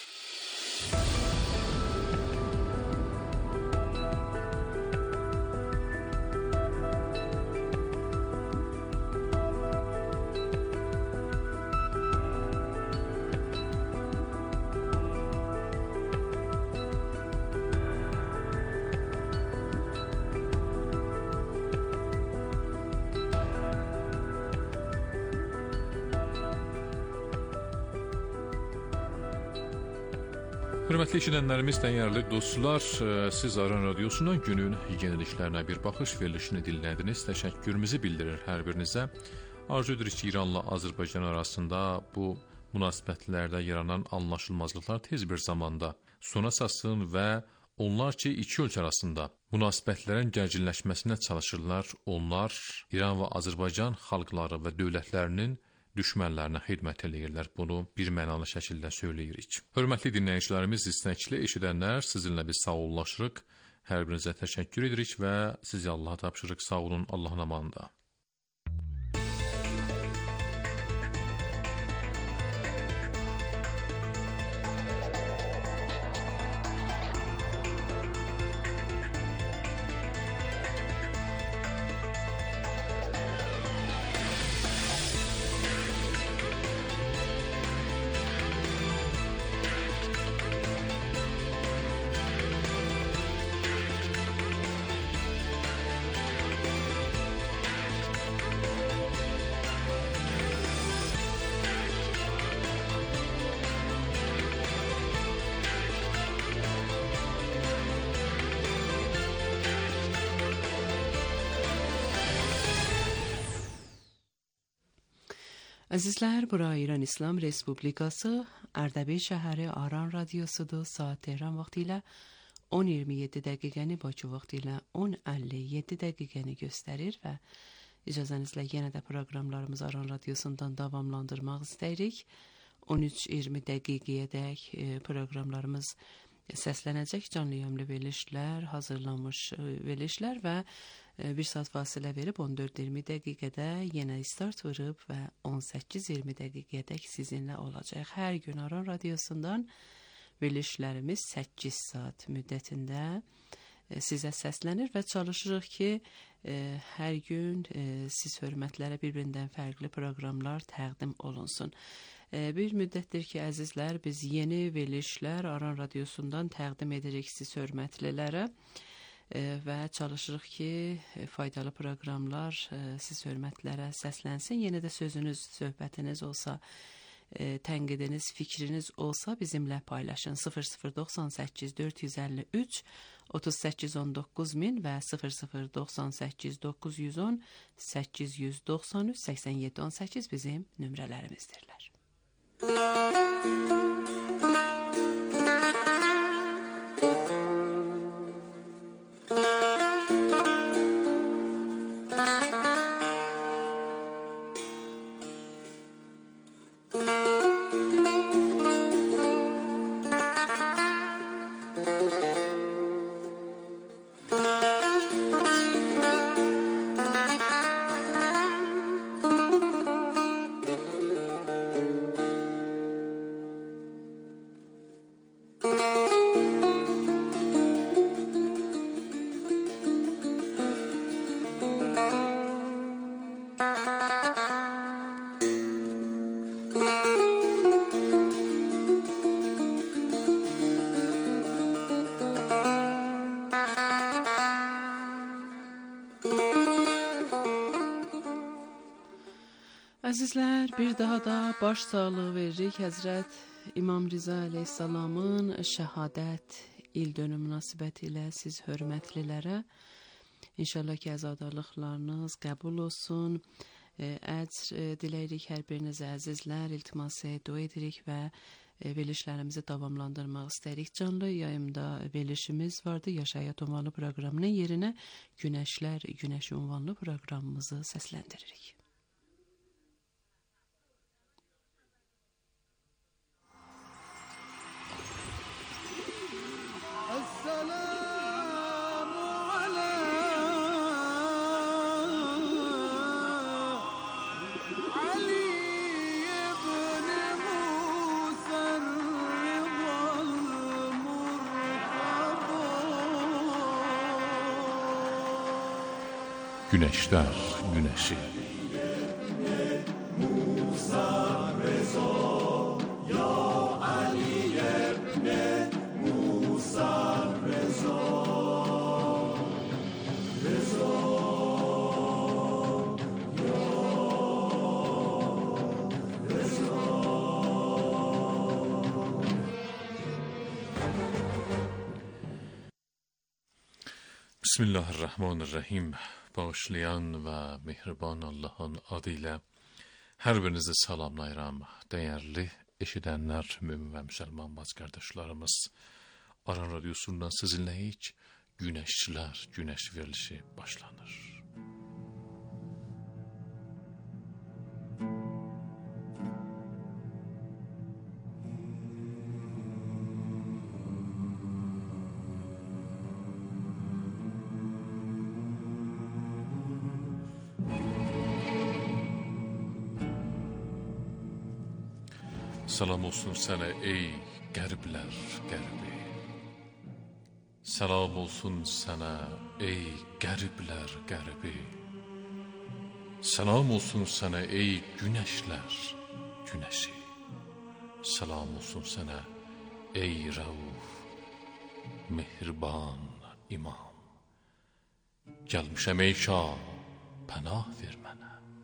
Hörmətli eşidənlərimiz, dəyərli dostlar, siz Aran Radiosundan günün yeniliklərinə bir baxış verilişini dinlədiniz. Təşəkkürümüzü bildirir hər birinizə. Arzu edirik ki, İranla Azərbaycan arasında bu münasibətlərdə yaranan anlaşılmazlıqlar tez bir zamanda sona çatsın və onlar ki, iki ölkə arasında münasibətlərin gərginləşməsinə çalışırlar, onlar İran və Azərbaycan xalqları və dövlətlərinin düşmənlərinə xidmət eləyirlər. Bunu bir mənalı şəkildə söyləyirik. Hörmətli dinləyicilərimiz, istəkli eşidənlər, sizinlə biz sağollaşırıq. Hər birinizə təşəkkür edirik və sizi Allaha tapşırıq. Sağ olun, Allahın amanında. Əzizlər, bura İran İslam Respublikası, Ərdəbil şəhəri Aran radiosudur. Saat Tehran vaxtı ilə on iyirmi yeddi dəqiqəni, Bakı vaxtı ilə on əlli yeddi dəqiqəni göstərir və icazənizlə yenə də proqramlarımız Aran radiosundan davamlandırmaq istəyirik. on üç iyirmi dəqiqəyədək proqramlarımız səslənəcək, canlı yayımlı verilişlər, hazırlanmış verilişlər və bir saat fasilə verib on dörd iyirmi dəqiqədə yenə start vurub və on səkkiz iyirmi dəqiqədək sizinlə olacaq. Hər gün Aran radiosundan verilişlərimiz səkkiz saat müddətində sizə səslənir və çalışırıq ki, hər gün siz hörmətlərə bir-birindən fərqli proqramlar təqdim olunsun. Bir müddətdir ki, əzizlər, biz yeni verilişlər Aran radiosundan təqdim edirik siz hörmətlilərə və çalışırıq ki, faydalı proqramlar siz hörmətlərə səslənsin. Yenə də sözünüz, söhbətiniz olsa, tənqidiniz, fikriniz olsa bizimlə paylaşın. sıfır sıfır doxsan səkkiz dörd yüz əlli üç otuz səkkiz on doqquz min və sıfır sıfır doxsan səkkiz doqquz yüz on səkkiz yüz doxsan üç səksən yeddi on səkkiz bizim nömrələrimizdirlər. Əzizlər, bir daha da baş sağlığı veririk Həzrət İmam Riza əleyhissalamın şəhadət il dönümü münasibəti ilə siz hörmətlilərə. İnşallah ki əzadarlıqlarınız qəbul olsun. Əcr diləyirik hər birinizə əzizlər, iltiması dua edirik və verilişlərimizi davamlandırmaq istəyirik. Canlı yayımda verilişimiz vardı. Yaş Həyat ünvanlı proqramının yerinə Günəşlər, Günəş ünvanlı proqramımızı səsləndiririk. Güneşler güneşi Bismillahirrahmanirrahim. Bağışlayan və mehriban Allahın adı ilə hər birinizi salamlayıram. Dəyərli eşidənlər, mümin və müsəlman bacı qardaşlarımız, Aran Radyosu'ndan sizinləyik. Güneşçiler, Güneş verilişi başlanır. Salam olsun sənə ey qərblər qərbi. Salam olsun sənə ey qərblər qərbi. Salam olsun sənə ey günəşlər günəşi. Salam olsun sənə ey Rauf, mehriban imam. Gəlmişəm ey şah, pənah ver mənə.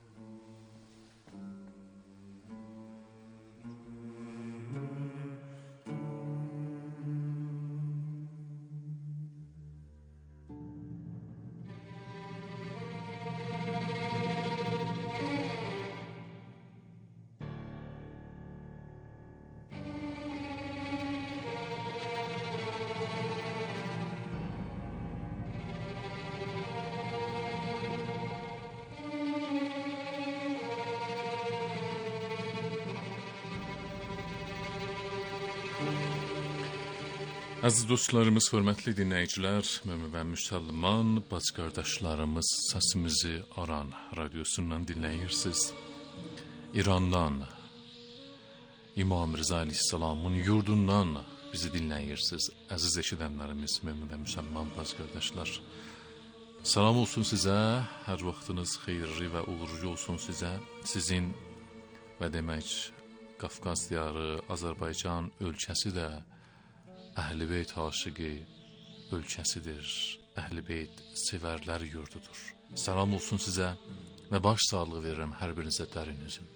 Əziz dostlarımız, hörmətli dinləyicilər, mömin və müsəlman bacı qardaşlarımız, səsimizi Aran Radyosu'ndan dinləyirsiniz. İrandan, İmam Rıza Aleyhisselamın yurdundan bizi dinləyirsiniz. Əziz eşidənlərimiz, mömin və müsəlman bacı qardaşlar, salam olsun sizə, hər vaxtınız xeyirli və uğurlu olsun sizə. Sizin və demək Qafqaz diyarı, Azərbaycan ölkəsi də Əhl-i Beyt aşıqı ölkəsidir, Əhl-i Beyt sevərlər yurdudur. Salam olsun sizə və baş sağlığı verirəm hər birinizə dərin üzümdə.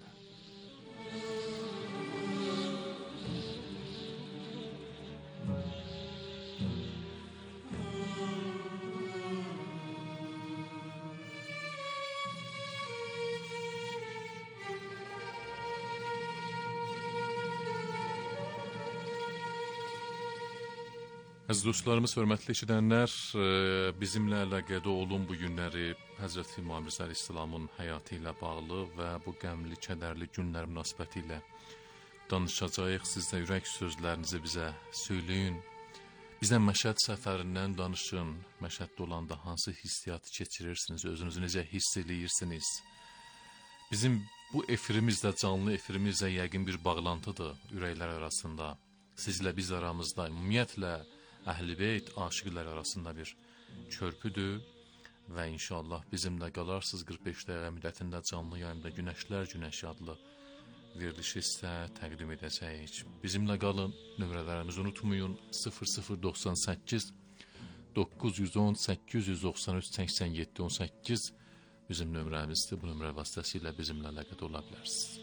Əziz dostlarımız, hörmətli eşidənlər, bizimlə əlaqədə olun bu günləri Həzrəti İmam Rıza Aleyhisselamın həyatı ilə bağlı və bu qəmli, kədərli günlər münasibəti ilə danışacağıq. Siz də ürək sözlərinizi bizə söyləyin. Bizə Məşəd səfərindən danışın. Məşəddə olanda hansı hissiyatı keçirirsiniz, özünüzü necə hiss edirsiniz? Bizim bu efirimizdə, canlı efirimizdə yəqin bir bağlantıdır ürəklər arasında. Sizlə biz aramızda, ümumiyyətlə Əhl-i Beyt aşıqlar arasında bir körpüdür və inşallah bizimlə qalarsınız. qırx beş dəqiqə müddətində canlı yayımda Günəşlər Günəşi adlı verilişi sizə təqdim edəcəyik. Bizimlə qalın, nömrələrimizi unutmayın. sıfır sıfır doxsan səkkiz doqquz yüz on səkkiz yüz doxsan üç səksən yeddi on səkkiz bizim nömrəmizdir. Bu nömrə vasitəsilə bizimlə əlaqədə ola bilərsiniz.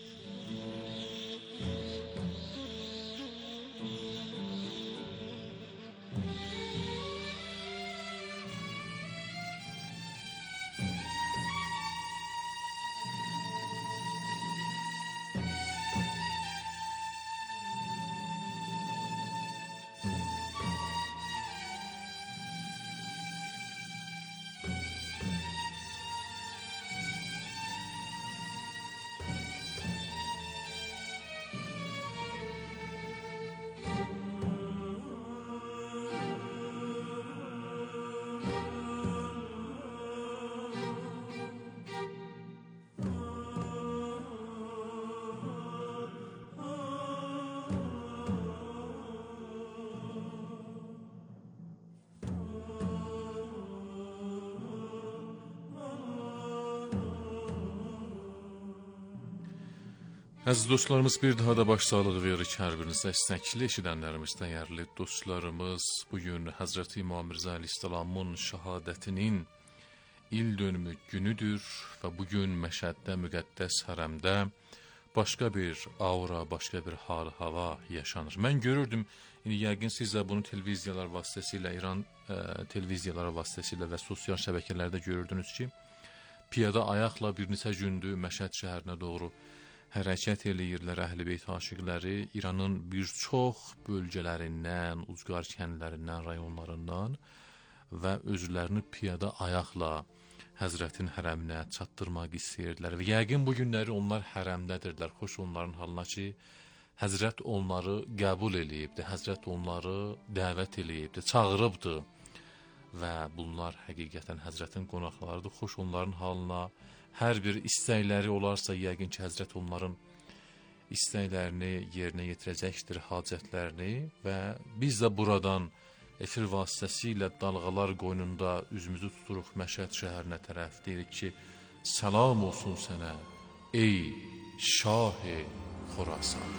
Əziz dostlarımız, bir daha da baş sağlığı veririk hər birinizə. İstəkli eşidənlərimiz, dəyərli dostlarımız, bugün Həzrəti İmam Rza Əleyhisselamın şəhadətinin il dönümü günüdür və bugün Məşəddə müqəddəs hərəmdə başqa bir aura, başqa bir hal hava yaşanır. Mən görürdüm, indi yəqin siz də bunu televiziyalar vasitəsilə, İran ə, televiziyaları vasitəsilə və sosial şəbəkələrdə görürdünüz ki, piyada ayaqla bir neçə gündür Məşəd şəhərinə doğru hərəkət eləyirlər Əhl-i Beyt aşiqləri. İranın bir çox bölgələrindən, ucqar kəndlərindən, rayonlarından və özlərini piyada ayaqla Həzrətin hərəminə çatdırmaq istəyirdilər. Və yəqin bu günləri onlar hərəmdədirlər. Xoş onların halına ki, Həzrət onları qəbul eləyibdir, Həzrət onları dəvət eləyibdir, çağırıbdır. Və bunlar həqiqətən Həzrətin qonaqlarıdır. Xoş onların halına. Hər bir istəkləri olarsa, yəqin ki, Həzrət onların istəklərini yerinə yetirəcəkdir, hacətlərini və biz də buradan efir vasitəsilə dalğalar qoynunda üzümüzü tuturuq Məşəd şəhərinə tərəf, deyirik ki, salam olsun sənə, ey Şah-ı Xorasan.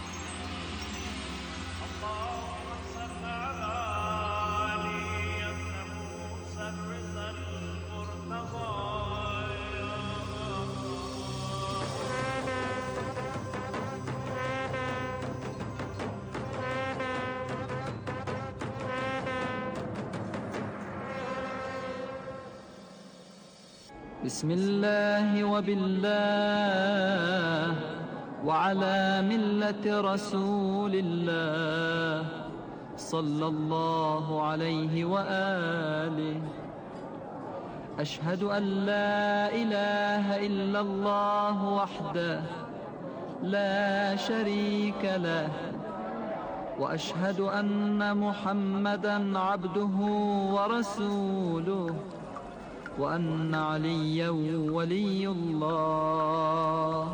بسم الله وبالله وعلى ملة رسول الله صلى الله عليه وآله أشهد أن لا إله إلا الله وحده لا شريك له وأشهد أن محمدا عبده ورسوله وأن عليا ولي الله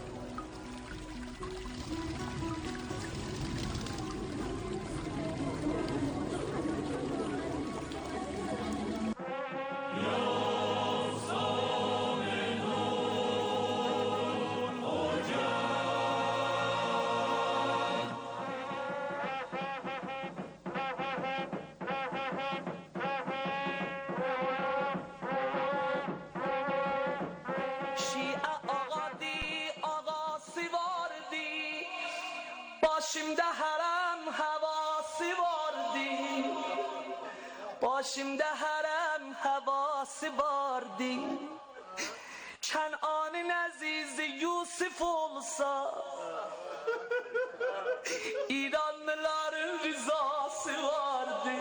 Başımda harem havası vardı, başımda harem havası vardı. Kenan'ın azizi Yusuf olsa, İranlıların rızası vardı.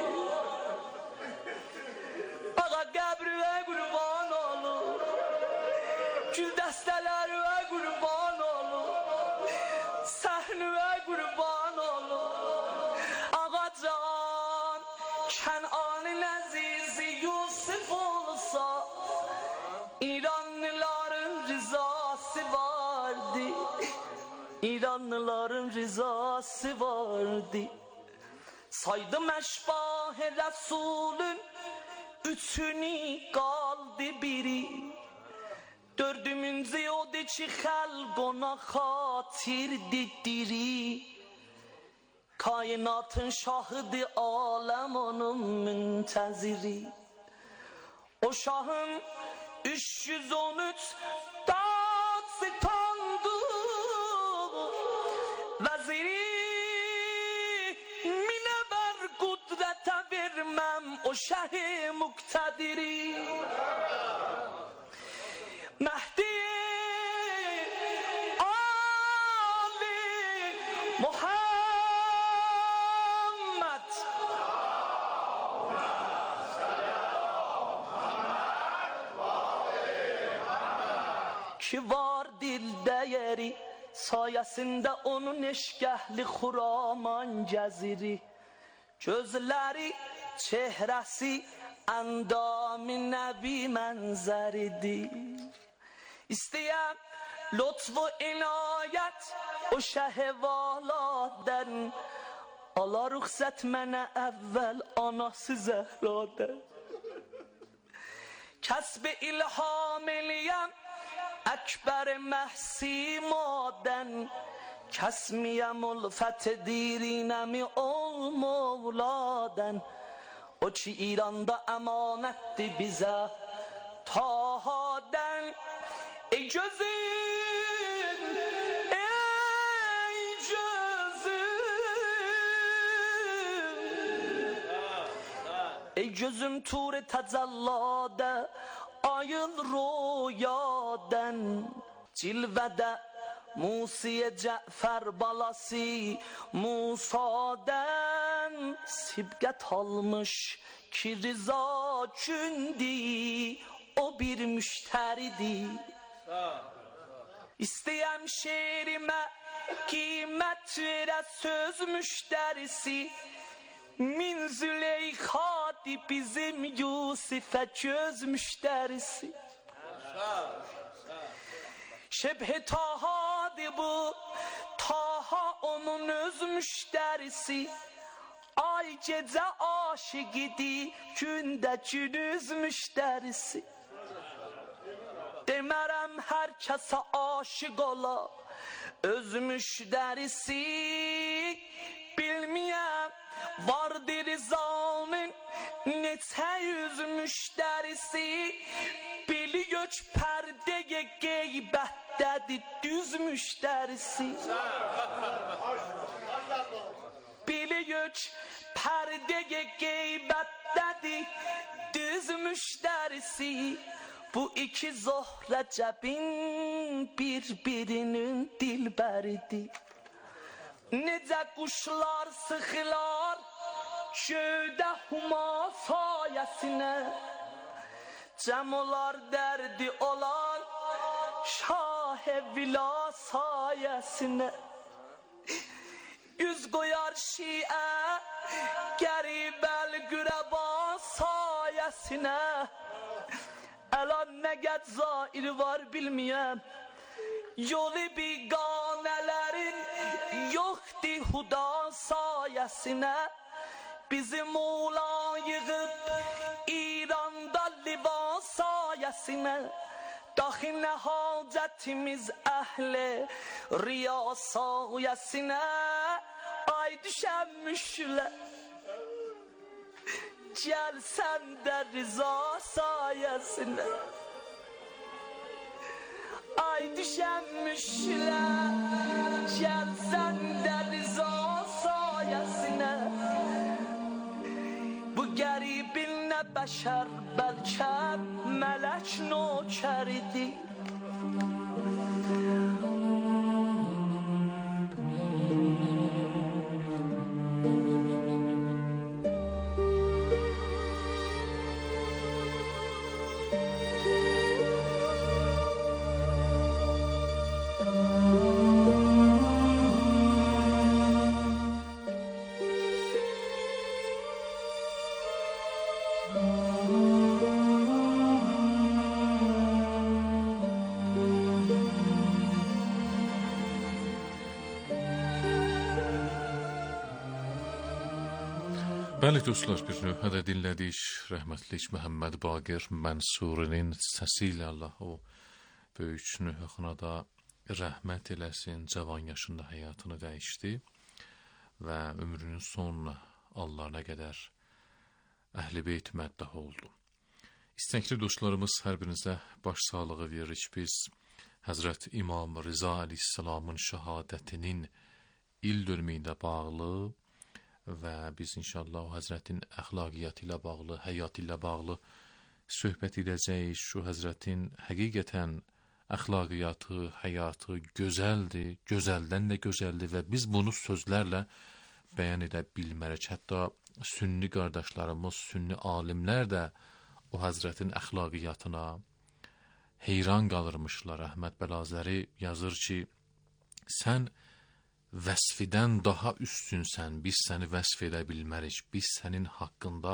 Ağa qəbrüə qurban olur, gül dəstələrə qurban olur, səhnüə qurban olur. Ağacan Kenan'ın azizi Yusuf olsa, İranlıların rızası vardı, İranlıların rızası vardı. Saydım əşbah Resulün, üçünü qaldı biri. Dördümüncü odur ki xalq ona xatirdir diri. Kainatın şahıdır, aləm onun müntəziri. O şahın üç yüz on üç dağ-sitandı, vəziri minəbər qudrətə verməm o şəhi müqtədiri. Mehdi Ali Muhammed ki var dildə yeri, sayəsində onun eşgəhli Xuraman gəziri. Gözləri, çehrəsi əndam-ı nəbi mənzəridir. İstəyəm lütf و inayət o şəh-i valadən, ala rüxsət mənə əvvəl anası Zəhradən. Kəsb ilham eləyəm اکبر محسی مادن کسمیم الفت دیرینمی ol مولاden o ki İran'da emanetti bize Taha'den ey gözüm ey gözüm ey gözüm tur tecellade ayıl rüyaden cilvede Musiye Cafer balası Musa'den sibget almış ki rıza çündi o bir müşteridi İsteyen şehrime kıymet vere söz müşterisi Min Züleykha'di bizim Yusuf'e göz müşterisi Şebhe Taha'di bu Taha onun öz müşterisi Ay gece aşık idi Günde günüz müşterisi Demerem herkese aşık ola Öz müşterisi Bilmeyem vardır zalim Neçə yüz müşterisi Bili göç perdeye geybətdədir düz müşterisi Bili göç perdeye geybətdədir düz müşterisi Bu iki Zohrəcəbin birbirinin dilbəridir Necə quşlar sıxılar Şöydə huma sayəsinə Cəm olar dərdi olan Şah-ı vila sayəsinə Yüz qoyar şiə Qəribəl qürəba sayəsinə Əlan nə qəd zair var bilməyəm Yolu biqanələrin Yoxdi huda sayəsinə Bizi Mola yığıb İranda liva sayəsinə Daxi nə hacətimiz əhli Riya sayəsinə Ay düşənmişlər Gəl sən də rıza sayəsinə Ay düşənmişlər Gəl sən də rıza sayəsinə Bu qəribin nə bəşər bəlkə mələk nökər idi Bəli dostlar, bir növhə də dinlədik rəhmətlik Məhəmməd Baqir Mənsurinin səsi ilə Allah o böyük növhəxanada rəhmət eləsin, cavan yaşında həyatını dəyişdi və ömrünün sonuna Allah nə qədər Əhl-i Beyt məddah oldu. İstəkli dostlarımız, hər birinizə baş sağlığı veririk biz. Həzrət İmam Rıza Əleyhisselamın şəhadətinin il dönümündə bağlı və biz inşallah o Həzrətin əxlaqiyyatı ilə bağlı, həyatı ilə bağlı söhbət edəcəyik. Şu Həzrətin həqiqətən əxlaqiyyatı, həyatı gözəldir, gözəldən də gözəldir və biz bunu sözlərlə bəyan edə bilmərik. Hətta sünni qardaşlarımız, sünni alimlər də o Həzrətin əxlaqiyyatına heyran qalırmışlar. Əhməd Bəlazəri yazır ki, sən vəsfidən daha üstünsən, biz səni vəsf edə bilmərik, biz sənin haqqında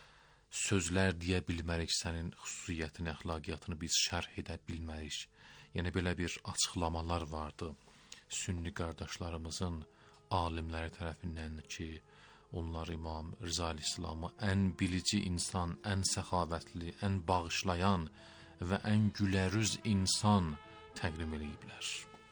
sözlər deyə bilmərik, sənin xüsusiyyətini, əxlaqiyyatını biz şərh edə bilmərik. Yəni, belə bir açıqlamalar vardı sünni qardaşlarımızın alimləri tərəfindən ki, onlar İmam Rıza Əleyhisselamı ən bilici insan, ən səxavətli, ən bağışlayan və ən gülərüz insan təqdim ediblər.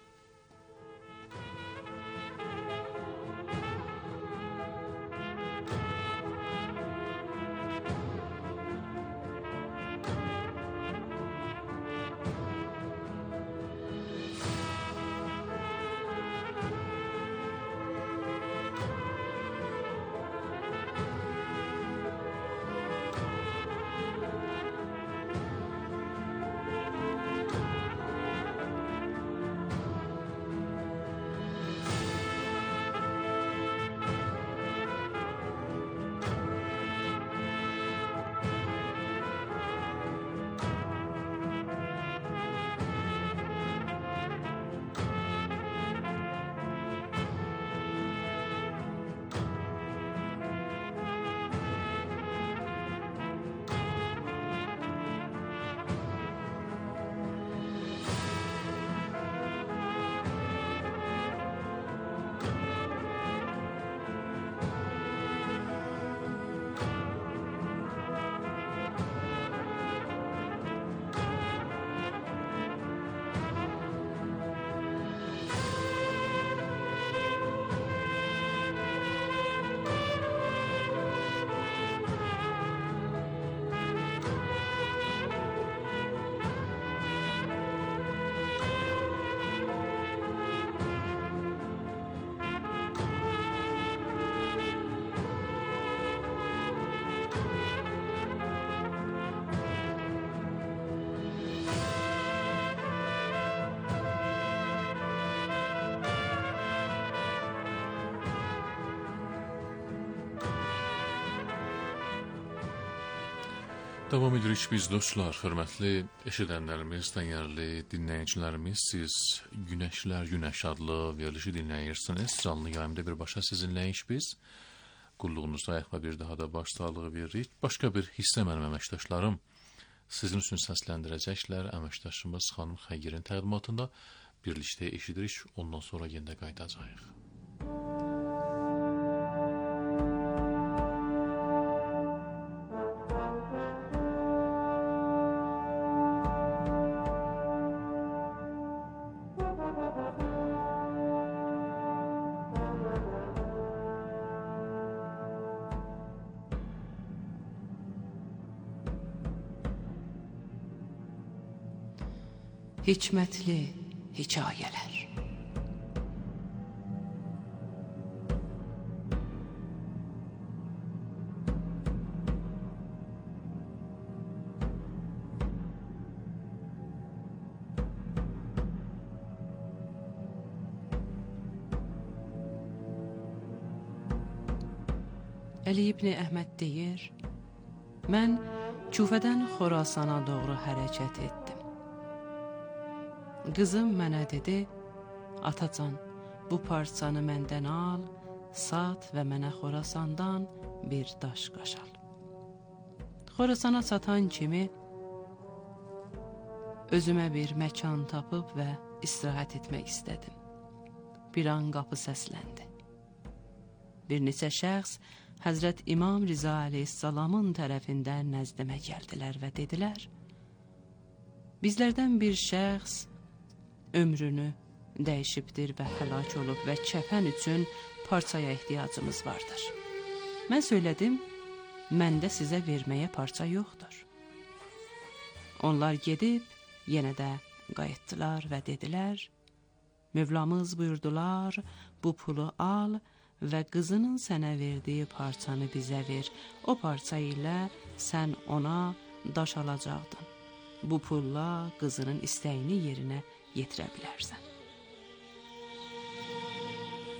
Davam edirik biz dostlar, hörmətli eşidənlərimiz, dəyərli dinləyicilərimiz, siz Günəşlər Günəş adlı verilişi dinləyirsiniz. Canlı yayımda birbaşa sizinləyik biz. Qulluğunuzda ayaqla bir daha da baş sağlığı veririk. Başqa bir hissə mənim əməkdaşlarım sizin üçün səsləndirəcəklər. Əməkdaşımız xanım Xəyirin təqdimatında birlikdə eşidirik, ondan sonra yenə qayıdacağıq. Hikmətli hekayələr. Əli ibn Əhməd deyir, mən Küfədən Xorasana doğru hərəkət etdim. Qızım mənə dedi, atacan, bu parçanı məndən al, sat və mənə Xorasandan bir daş qaşal. Xorasana satan kimi özümə bir məkan tapıb və istirahət etmək istədim. Bir an qapı səsləndi. Bir neçə şəxs Həzrət İmam Riza əleyhissalamın tərəfindən nəzdimə gəldilər və dedilər, bizlərdən bir şəxs ömrünü dəyişibdir və həlak olub və kəfən üçün parçaya ehtiyacımız vardır. Mən söylədim, məndə sizə verməyə parça yoxdur. Onlar gedib, yenə də qayıtdılar və dedilər, Mövlamız buyurdular, bu pulu al və qızının sənə verdiyi parçanı bizə ver. O parça ilə sən ona daş alacaqdın. Bu pulla qızının istəyini yerinə yetirə bilərsən.